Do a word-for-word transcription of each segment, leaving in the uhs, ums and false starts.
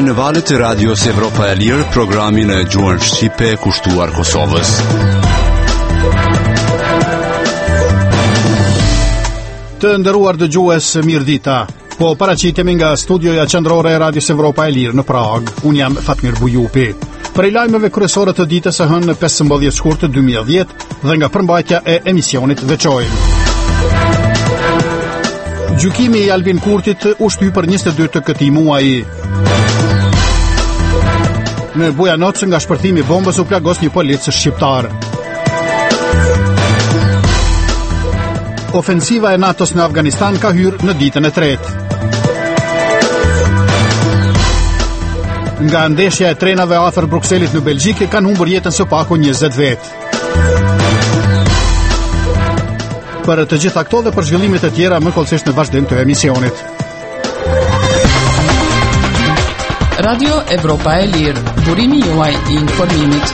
në valët e Radios Evropa e Lirë, programin e gjuhën shqipe kushtuar Kosovës. Të nderuar dëgjues, mirëdita. Po paraqitemi nga studioja qendrore e Radios Evropa e Lirë në Prag. Unë jam Fatmir Bujupi. Prej lajmeve kryesore të ditës së hënë pesëmbëdhjetë shkurt dy mijë e dhjetë dhe nga përmbajtja e emisionit veçojmë. Gjykimi i Albin Kurtit u shty për njëzet e dy të këtij muaji. Në Bujanoc nga shpërthimi bombës u plagos një polic shqiptar. Ofensiva e NATO-s në Afganistan ka hyrë në ditën e tretë. Nga ndeshja e trenave afër Brukselit në Belgjik kanë humbur jetën së paku njëzet vetë. Për të gjitha këto dhe për zhvillimet e tjera më kollësisht në vazhdim të emisionit. Radio Evropa e Lirë, burimi juaj i informimit.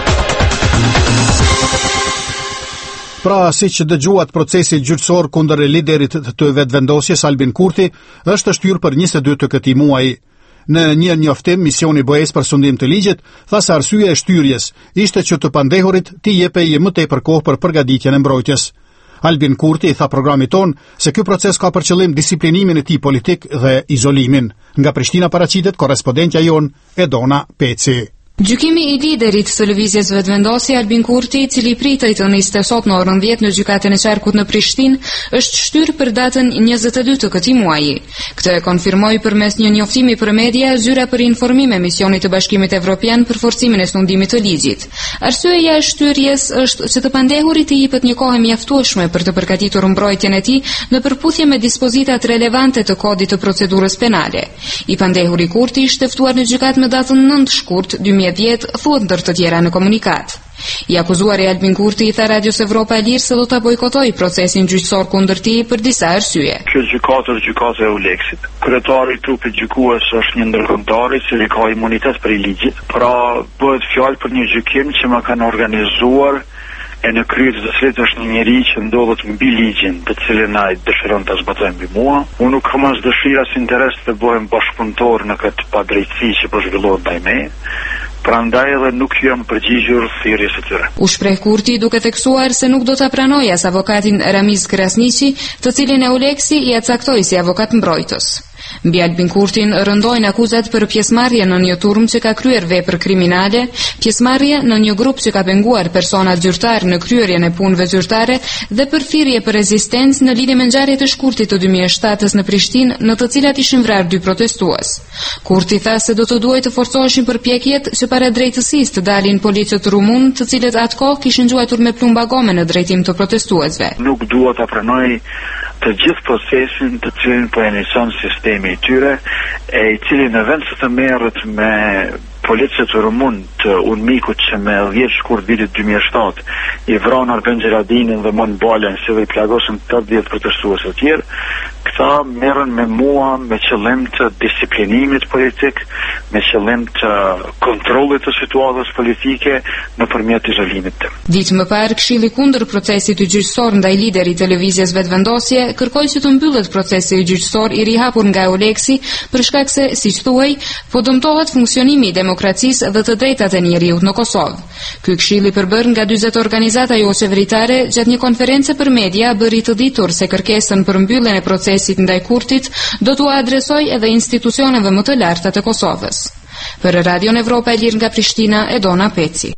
Pra, si që dëgjuat, procesi gjyqësor kundër liderit të vetëvendosjes Albin Kurti është shtyrë për njëzet e dy të këtij muaji. Në një njoftim, misioni B E S për sundim të ligjit tha se arsyeja e shtyrjes ishte që të pandehurit t'i jepej më tepër kohë për përgatitjen e mbrojtjes. Albin Kurti i tha programit ton se ky proces ka për qëllim disiplinimin e tij politik dhe izolimin. Nga Prishtina paraqitet korrespondentja jon Edona Peci. Gjykimi i liderit të lëvizjes vetëvendosje Albin Kurti, i cili pritej të niste sot në orën dhjetë në gjykatën e Qarkut në Prishtinë, është shtyrë për datën njëzet e dy të këtij muaji. Këtë e konfirmoi përmes një njoftimi për media zyra për informim e misionit të Bashkimit Evropian për forcimin e sundimit të ligjit. Arsyeja e shtyrjes është që të pandehurit i jepet një kohë mjaftueshme për të përgatitur mbrojtjen e tij në përputhje me dispozitat relevante të kodit të procedurës penale. I pandehuri Kurti ishte ftuar në gjykatë me datën nëntë shkurt dy mijë e dhjetë, thuhet ndër të tjera në komunikat. I akuzuari Albin Kurti i tha Radios Evropa e Lirë se do ta bojkotoj procesin gjyqësor kundër tij për disa arsye. Kjo gjykatë është gjykata e Uleksit. Kryetari i trupit gjykues është një ndërkombëtar i cili ka imunitet për ligjit. Pra bëhet fjalë për një gjykim që më kanë organizuar e në krye të cilit është një njeri që ndodhet mbi ligjin, të cilin ai dëshiron ta zbatojë mbi mua. Unë nuk kam as dëshirë as interes të bëhem bashkëpunëtor në këtë padrejtësi që po zhvillohet ndaj meje. Prandaj edhe nuk jam përgjigjur thirrjes së tyre. U shpreh Kurti duke theksuar se nuk do ta pranojë as avokatin Ramiz Krasniqi, të cilin e Uleksi i caktoi si avokat mbrojtës. Mbi Albin Kurtin rëndojnë akuzat për pjesëmarrje në një turm që ka kryer vepër kriminale, pjesëmarrje në një grup që ka penguar persona zyrtar në kryerjen e punëve zyrtare dhe për thirrje për rezistencë në lidhje me ngjarjet e shkurtit të dy mijë e shtatës në Prishtinë, në të cilat ishin vrarë dy protestues. Kurti tha se do të duhej të forcoheshin përpjekjet që para drejtësisë të dalin policët rumun, të cilët atkoh kishin gjuajtur me plumba gome në drejtim të protestuesve. Nuk dua ta pranoj të gjithë procesin të cilin po e njëson sistemi i tyre, e i cili në vend se të merret me policët rumun të unmikut që me dhjetë shkurt vitit dy mijë e shtatë i vran Arben Gjeradinin dhe Mon Balen, si dhe i plagosën tetëdhjetë protestues të tjerë, këta merren me mua me qëllim të disiplinimit politik, me qëllim të kontrollit të situatës politike nëpërmjet izolimit tim. Ditë më parë, Këshilli kundër procesit të gjyqësor ndaj liderit të lëvizjes vetëvendosje kërkoi që të mbyllet procesi gjyqësor i rihapur nga Uleksi për shkak se, siç thuaj, po dëmtohet funksionimi i demokracisë dhe të drejtat e njeriut në Kosovë. Ky këshilli përbër nga dyzet organizata jo qeveritare gjatë një konferencë për media bëri të ditur se kërkesën për mbylljen e procesit ndaj Kurtit do t'u adresoj edhe institucioneve më të larta të Kosovës. Për Radion Evropa e Lirë nga Prishtina, Edona Peci.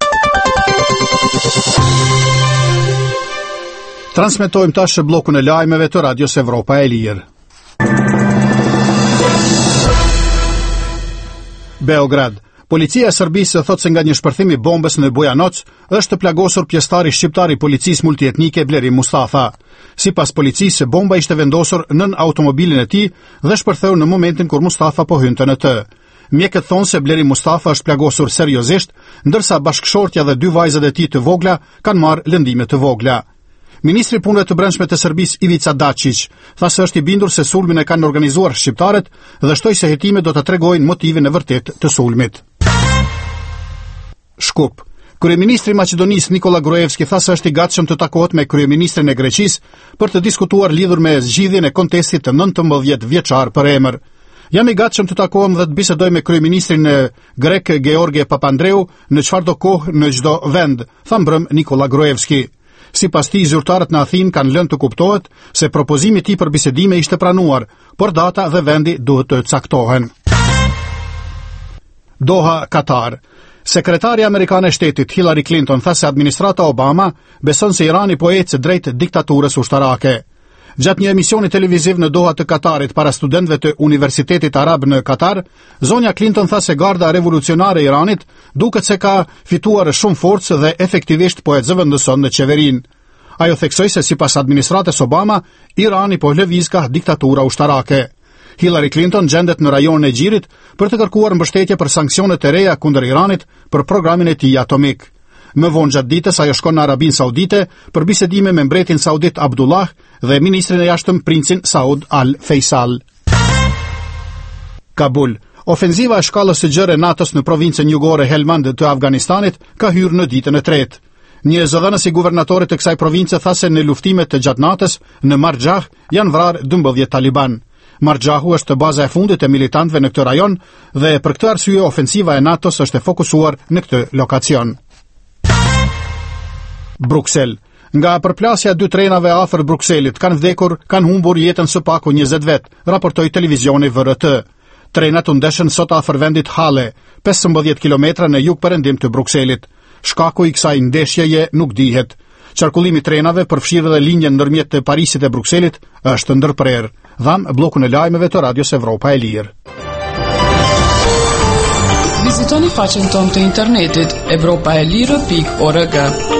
Transmetojmë tash bllokun e lajmeve të Radios Evropa e Lirë. Beograd. Policia e Serbisë thot se nga një shpërthim i bombës në Bujanoc është plagosur pjesëtari shqiptar i policisë multietnike Bleri Mustafa. Sipas policisë, bomba ishte vendosur nën automobilin e tij dhe shpërtheu në momentin kur Mustafa po hynte në të. Mjekët thonë se Bleri Mustafa është plagosur seriozisht, ndërsa bashkëshortja dhe dy vajzat e tij të vogla kanë marrë lëndime të vogla. Ministri i Punëve të Brendshme të Serbisë Ivica Dačić tha se është i bindur se sulmin e kanë organizuar shqiptarët dhe shtoi se hetimet do të tregojnë motivin e vërtet të sulmit. Shkup. Kryeministri i Maqedonisë Nikola Gruevski tha se është i gatshëm të takohet me kryeministrin e Greqisë për të diskutuar lidhur me zgjidhjen e kontestit të nëntëmbëdhjetë vjeçar për emër. Jam i gatshëm të takohem dhe të bisedoj me kryeministrin grek George Papandreou në çfarëdo kohë në çdo vend, tha mbrëm Nikola Gruevski. Sipas tij, zyrtarët në Athinë kanë lënë të kuptohet se propozimi i tij për bisedime ishte pranuar, por data dhe vendi duhet të caktohen. Doha, Katar. Sekretari amerikan e shtetit Hillary Clinton tha se administrata Obama beson se Irani po ecë drejt diktaturës ushtarake. Gjatë një emisioni televiziv në Doha të Katarit para studentëve të Universitetit Arab në Katar, zonja Clinton tha se garda revolucionare e Iranit duket se ka fituar shumë forcë dhe efektivisht po e zëvendëson në qeverinë. Ajo theksoi se sipas administratës Obama, Irani po lëviz ka diktatura ushtarake. Hillary Clinton gjendet në rajonin e Gjirit për të kërkuar mbështetje për sanksionet e reja kundër Iranit për programin e tij atomik. Më vonë gjatë ditës ajo shkon në Arabinë Saudite për bisedime me mbretin saudit Abdullah dhe ministrin e jashtëm princin Saud Al Faisal. Kabul. Ofenziva e shkallës së gjerë e NATO-s në provincën jugore Helmand të Afganistanit ka hyrë në ditën e tretë. Një zëdhënës i guvernatorit të kësaj province tha se në luftimet të gjatnatës në Marjah janë vrarë dymbëdhjetë taliban. Marjahu është baza e fundit e militantëve në këtë rajon dhe për këtë arsye ofensiva e NATO-s është e fokusuar në këtë lokacion. Bruksel. Nga përplasja dy trenave afër Brukselit kanë vdekur, kanë humbur jetën së paku njëzet vet, raportoi televizioni V R T. Trenat u ndeshën sot afër vendit Halle, pesëmbëdhjetë kilometra në jug-perëndim të Brukselit. Shkaku i kësaj ndeshjeje nuk dihet. Qarkullimi trenave përfshirë dhe linjën ndërmjet të Parisit e Brukselit është ndërprerë. Dham bllokun e lajmeve të Radios Evropa e Lirë. Vizitoni faqen tonë të internetit evropa e lirë pikë org.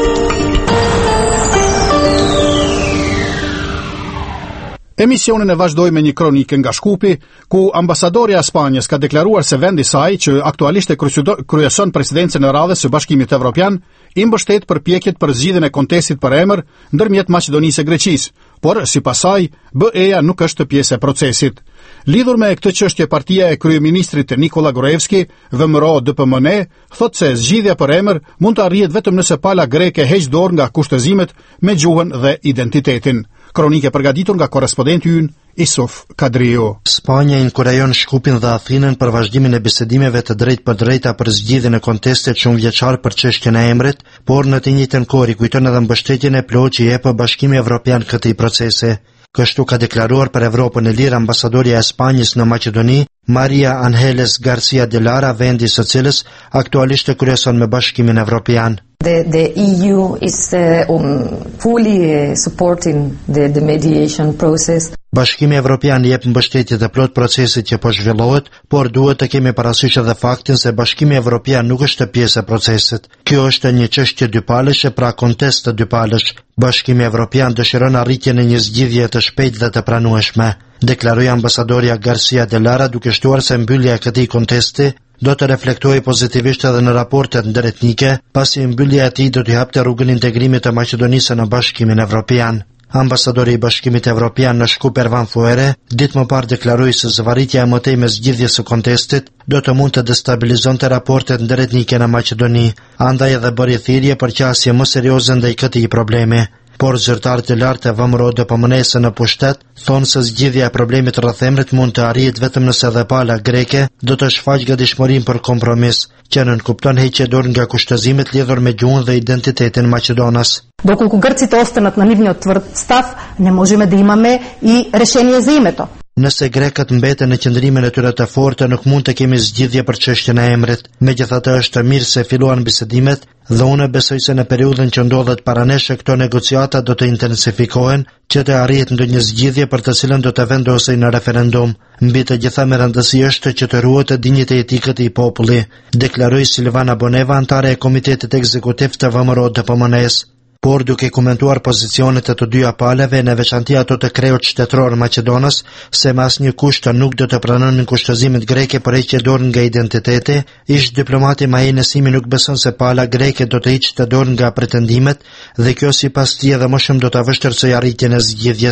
Emisionin e vazhdoj me një kronikë nga Shkupi, ku ambasadorja e Spanjës ka deklaruar se vendi i saj, që aktualisht e kryeson presidencën e radhës së Bashkimit Evropian, i mbështet përpjekjet për zgjidhjen e kontestit për emër ndërmjet Maqedonisë së Greqisë, por sipas saj, B E-ja nuk është pjesë e procesit. Lidhur me këtë çështje, partia e kryeministrit Nikola Gruevski, V M R O D P M N, thotë se zgjidhja për emër mund të arrihet vetëm nëse pala greke heq dorë nga kushtëzimet me gjuhën dhe identitetin. Kronike përgatitur nga korrespondenti ynë Isuf Kadriu. Spanja inkurajon Shkupin dhe Athinën për vazhdimin e bisedimeve të drejtë për drejta për zgjidhjen e kontestit shumë vjeçar për çështjen e emrit, por në të njëjtën kohë kujton edhe mbështetjen e plotë që jep Bashkimi Evropian këtij procesi. Kështu ka deklaruar për Evropën e Lirë ambasadorja e Spanjës në Maqedoni, Maria Angeles Garcia de Lara, vendi së cilës aktualisht e kryeson me Bashkimin Evropian. The, the E U is uh, um, fully uh, supporting the, the mediation process. Bashkimi Evropian jep mbështetje të plot procesit që po zhvillohet, por duhet të kemi parasysh edhe faktin se Bashkimi Evropian nuk është pjesë e procesit. Kjo është një çështje dypalësh, pra kontest të dypalësh. Bashkimi Evropian dëshiron arritjen e një zgjidhje të shpejtë dhe të pranueshme, deklaroi ambasadorja Garcia de Lara, duke shtuar se mbyllja e këtij kontesti do të reflektojë pozitivisht edhe në raportet ndëretnike, pasi mbyllja e tij do të hapte rrugën integrimit të Maqedonisë në Bashkimin Evropian. Ambasadori i Bashkimit Evropian në Shkup, Ervan Fuere, ditë më parë deklaroi se zvarritja e mëtejme zgjidhjes së kontestit do të mund të destabilizonte raportet ndëretnike në Maqedoni, andaj edhe bëri thirrje për qasje më serioze ndaj këtij problemi. Por zyrtarët e lartë e V M R O D P M N-së në pushtet thonë se zgjidhja e problemit rreth emrit mund të arrihet vetëm nëse edhe pala greke do të shfaqë gatishmërinë për kompromis, që nënkupton heqje dorë nga kushtëzimet lidhur me gjuhën dhe identitetin maqedonas. Доколку гърците останат на нивниот тврд став, не можеме да имаме и решение за името. Nëse grekët mbeten në qëndrimin e tyre të fortë, nuk mund të kemi zgjidhje për çështjen e emrit. Megjithatë, është mirë se filluan bisedimet dhe unë besoj se në periudhën që ndodhet para nesh këto negociata do të intensifikohen, që të arrihet ndonjë zgjidhje për të cilën do të vendosej në referendum. Mbi të gjitha me rëndësi është që të ruhet dinjiteti i këtij populli, deklaroi Silvana Boneva, antare e Komitetit Ekzekutiv të V M R O D P M N-s. Por duke komentuar pozicionet e të dyja paleve, në veçanti ato të krejut shtetëror Maqedonas, se me asnjë kusht nuk do të pranonin kushtëzimet greke për heqje dorë nga identiteti, ish diplomati Maje Nesimi nuk beson se pala greke do të hiqte dorë nga pretendimet, dhe kjo sipas tij edhe më shumë do ta vështirësojë arritjen e zgjidhjes.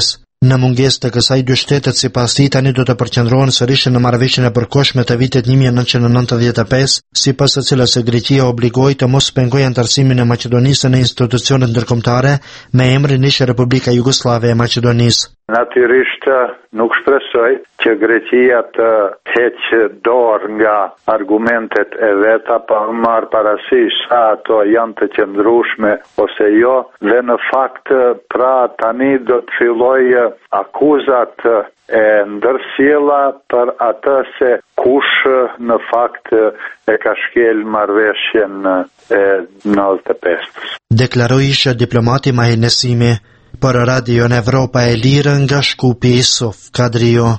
Në mungesë të kësaj, dy shtetet sipas tij tani do të përqendrohen sërish në marrëveshjen e përkohshme të vitit një mijë e nëntëqind e nëntëdhjetë e pesë, sipas së cilës Greqia obligoi të mos pengojë antarësimin e Maqedonisë në institucionet ndërkombëtare me emrin ish Republika Jugoslave e Maqedonisë. Natyrisht nuk shpresoj që Greqia të heqë dorë nga argumentet e veta, pa marrë parasysh sa ato janë të qëndrueshme ose jo, dhe në fakt pra tani do të fillojë akuzat e ndërsjella për atë se kush në fakt e ka shkel marrëveshjen e nëntëdhjetë e pesë. Deklaroi ish diplomati Mahi Nesimi. Për Radio në Evropa e Lirë nga Shkupi Sof Kadrio.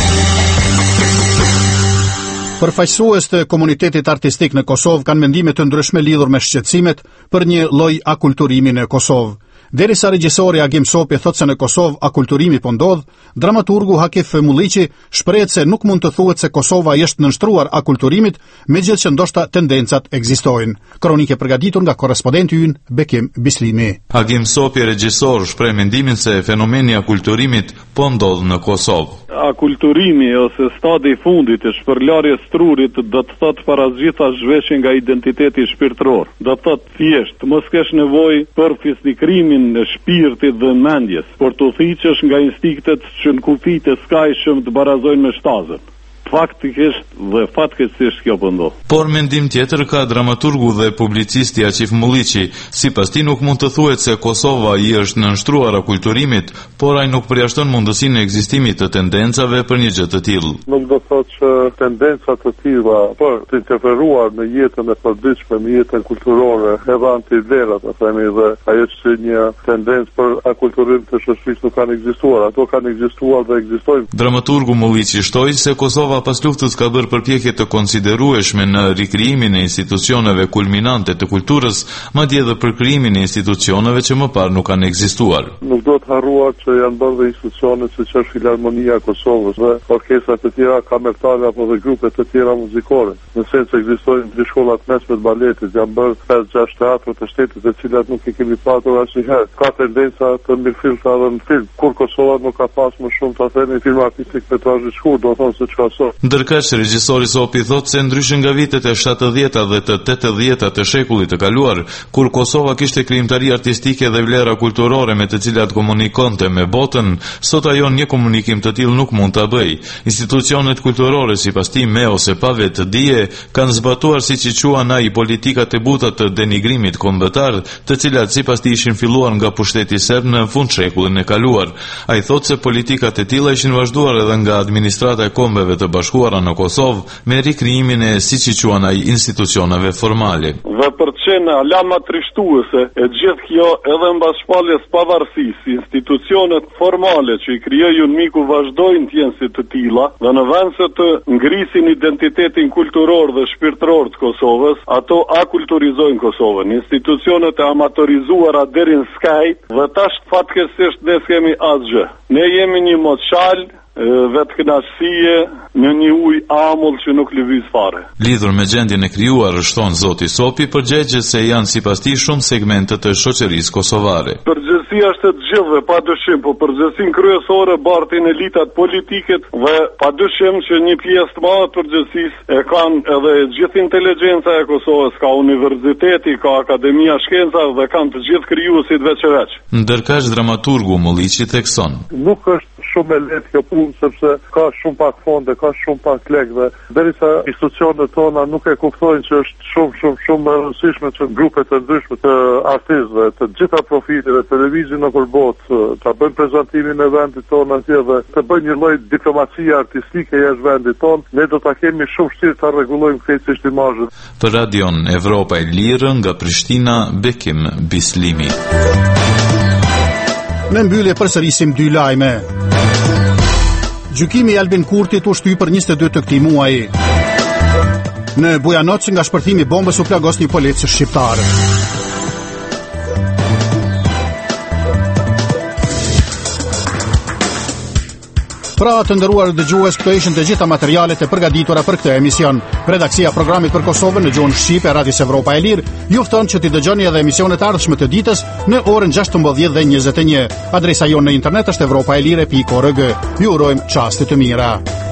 Përfaqësues të komunitetit artistik në Kosovë kanë mendime të ndryshme lidhur me shqetësimet për një lloj akulturimi në Kosovë. Derisa regjisori Agim Sopi thotë se në Kosovë akulturimi po ndodh, dramaturgu Hakif Mulliqi shprehet se nuk mund të thuhet se Kosova është nënshtruar akulturimit, megjithëse që ndoshta tendencat ekzistojnë. Kronike përgatitur nga korrespondenti ynë Bekim Bislimi. Agim Sopi, regjisor, shpreh mendimin se fenomeni i akulturimit po ndodh në Kosovë. Akulturimi ose stadi i fundit e shpërlarjes trurit do të thotë parazgjitha zhveshje nga identiteti shpirtëror. Do të thotë thjesht mos kesh nevojë për fisnikrimin e shpirtit dhe mendjes, por të udhëhiqesh nga instiktet që në kufit e skajshëm të barazojnë me shtazën. Faktikisht dhe fatkeqësisht kjo po ndodh. Por mendim tjetër ka dramaturgu dhe publicisti Akif Mulliqi, sipas tij nuk mund të thuhet se Kosova i është nënshtruar akulturimit, por ai nuk përjashton mundësinë e ekzistimit të tendencave për një gjë të tillë. Nuk do të thotë që tendenca të tilla për të interferuar në jetën e përditshme, në jetën kulturore, edhe antivlerat, të themi, dhe ajo që një tendencë për akulturim të shoqërisë nuk kanë ekzistuar, ato kanë ekzistuar dhe ekzistojnë. Dramaturgu Mulliqi shtoi se Kosova pas luftës ka bërë përpjekje të konsiderueshme në rikrijimin e institucioneve kulminante të kulturës, madje edhe për krijimin e institucioneve që më parë nuk kanë ekzistuar. Nuk do të harruar që janë bërë dhe institucione siç është Filharmonia e Kosovës dhe orkestra të tjera kamertale apo dhe grupe të tjera muzikore. Në sens ekzistojnë tre shkollat mesme të baletit, janë bërë pesë gjashtë teatre të shtetit, të cilat nuk i kemi patur asnjëherë. Ka tendenca të mirëfiltra edhe në film. Kur Kosova nuk ka pas më shumë të thënë film artistik metrazhi shkurt, do thonë se çka sot. Ndërkësh regjisori Sopi thotë se ndryshe nga vitet e shtatëdhjetë dhe të tetëdhjetë të shekullit të kaluar, kur Kosova kishte krijimtari artistike dhe vlera kulturore me të cilat komunikonte me botën, sot ajo një komunikim të tillë nuk mund ta bëjë. Institucionet kulturore sipas tij me ose pa vetë dije kanë zbatuar siç i quan ai politikat e buta të denigrimit kombëtar, të cilat sipas tij ishin filluar nga pushteti serb në fund shekullin e kaluar. Ai thotë se politikat e tilla ishin vazhduar edhe nga administrata e kombeve të bashkuara në Kosovë me rikrijimin e siç i quan ai institucioneve formale. Dhe për të qenë alama trishtuese e gjithë kjo edhe mbas shpalljes pavarësisë, institucionet formale që i krijojnë miku vazhdojnë të jenë si të tilla dhe në vend se të ngrisin identitetin kulturor dhe shpirtëror të Kosovës, ato akulturizojnë Kosovën. Institucionet e amatorizuara deri në skaj dhe tash fatkeqësisht ne s'kemi asgjë. Ne jemi një moçal vetë kënaqësie në një ujë amull që nuk lëviz fare. Lidhur me gjendjen e krijuar, shton zoti Sopi, përgjigjet se janë sipas tij shumë segmente të shoqërisë kosovare. Përgjegjësia është e gjithëve, padyshim, po përgjegjësinë kryesore bartin elitat politike dhe padyshim që një pjesë të madhe të përgjegjësisë e kanë edhe gjithë inteligjenca e Kosovës, ka universiteti, ka akademia shkencave dhe kanë të gjithë krijuesit veç e veç. Ndërkësh dramaturgu Mulliqi thekson. Nuk është shumë e lehtë kjo punë sepse ka shumë pak fonde, ka shumë pak lekë dhe derisa institucionet tona nuk e kuptojnë që është shumë shumë shumë e rëndësishme që grupe të ndryshme të artistëve, të gjitha profileve, televizionin nëpër botë, ta bëjnë prezantimin e vendit tonë atje dhe të bëjnë një lloj diplomacie artistike jashtë vendit tonë, ne do ta kemi shumë vështirë ta rregullojmë krejtësisht imazhin. Për Radion Evropa e Lirë nga Prishtina, Bekim Bislimi. Në mbyllje përsërisim dy lajme. Gjykimi i Albin Kurtit u shty për njëzet e dy të këtij muaji. Në Bujanoc nga shpërthimi i bombës u plagos një policë shqiptar. Pra të nderuar dëgjues, këto ishin të gjitha materialet e përgatitura për këtë emision. Redaksia e programit për Kosovën në gjuhën shqipe e Radios Evropa e Lirë ju fton që t'i dëgjoni edhe emisionet e ardhshme të ditës në orën gjashtëmbëdhjetë dhe njëzet e një. Adresa jonë në internet është evropaelire pikë org. Ju urojmë çaste të mira.